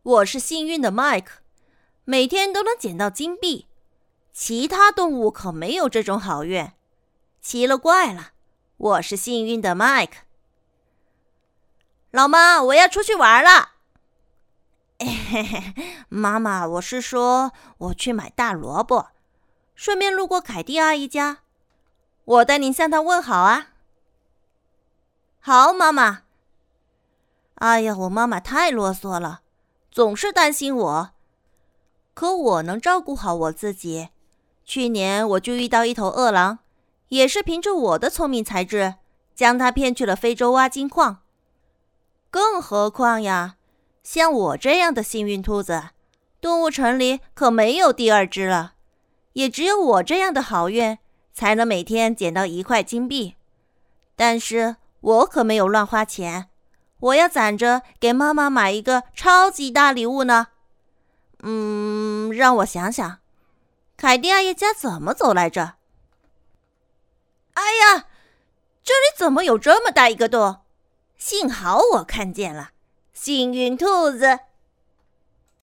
我是幸运的麦克，每天都能捡到金币。其他动物可没有这种好运。奇了怪了，我是幸运的麦克。老妈，我要出去玩了。妈妈，我是说我去买大萝卜，顺便路过凯蒂阿姨家，我带您向她问好啊。好，妈妈。哎呀，我妈妈太啰嗦了，总是担心我。可我能照顾好我自己。去年我就遇到一头饿狼，也是凭着我的聪明才智，将它骗去了非洲挖金矿。更何况呀，像我这样的幸运兔子，动物城里可没有第二只了。也只有我这样的好运，才能每天捡到1块金币。但是我可没有乱花钱，我要攒着给妈妈买一个超级大礼物呢。让我想想，凯蒂阿姨家怎么走来着？哎呀，这里怎么有这么大一个洞？幸好我看见了，幸运兔子